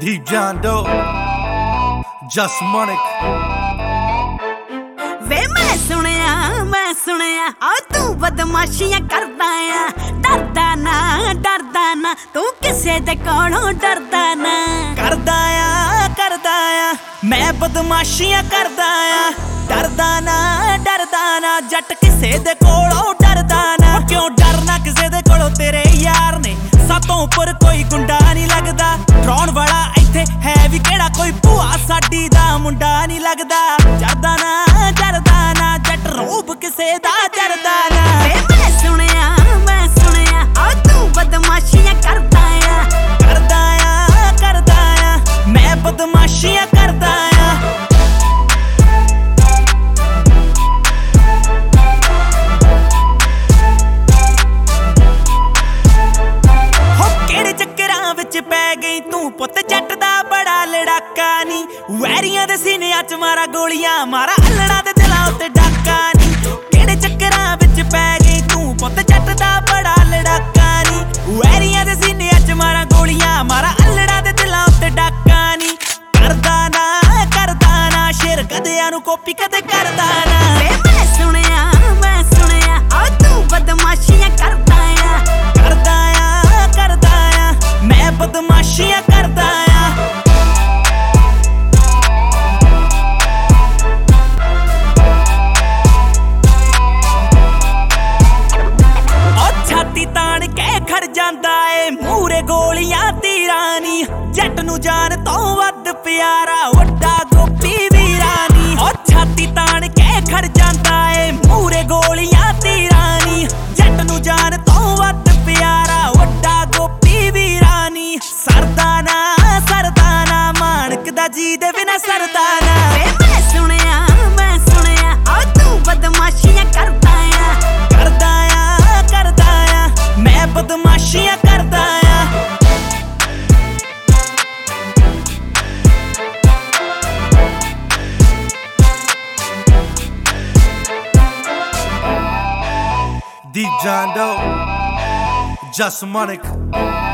Deep John Doe, Just Monik। वे मैं सुनिया आ तू बदमाशियां करदा आ डरदा ना तू किसे दे कोलों डरदा ना करदा आ मैं बदमाशियां करदा आ डरदा ना जट किसे दे कोलों डरदा ना क्यों डरना किसे दे कोलों तेरे यार ने सातों उपर कोई गुंडा नहीं लगदा डराउण वाला इत्थे है भी केड़ा कोई भूआ साडी दा मुंडा नहीं लगदा डरदा ना जट रूप किसे दा डरदा ना वे मैं सुनिया आ तू बदमाशियां करदा आ मैं बदमाशियां करदा आ पै गई तू पुत जट दा बड़ा लड़ाका नी वैरियां दे सीनियां च मारा गोलियां मारा हलड़ा दे दिलां उत्ते डाका नी केड़े चक्करां विच पै गई तू पुत जट दा बड़ा लड़ाका नी वैरियां दे सीनियां च मारा गोलियां मारा हलड़ा दे दिलां उत्ते डाका नी करदा ना शेर कदेआं नू कॉपी कदे करदा ना मैं सुनिया आ तू बदमाशियां करदा आ मैं बदमाशियां करदा आ ओ छाती ताण के खड़ जांदा ए मूरे गोलियां तीरां नी जट नू जान तो वध प्यारा वड्डा गोपी वीरा नी ओ छाती ताण के खड़ जांदा ए मूरे गोलियां तीरां नी जट नू जान तो वध प्यारा वड्डा गोपी वीरा नी सरदाना मानक दा जी दे बिना सरदाना मैं सुनिया आ तू बदमाशियां करदा आ मैं बदमाशियां करदा आ Deep John Doe, Just Monik।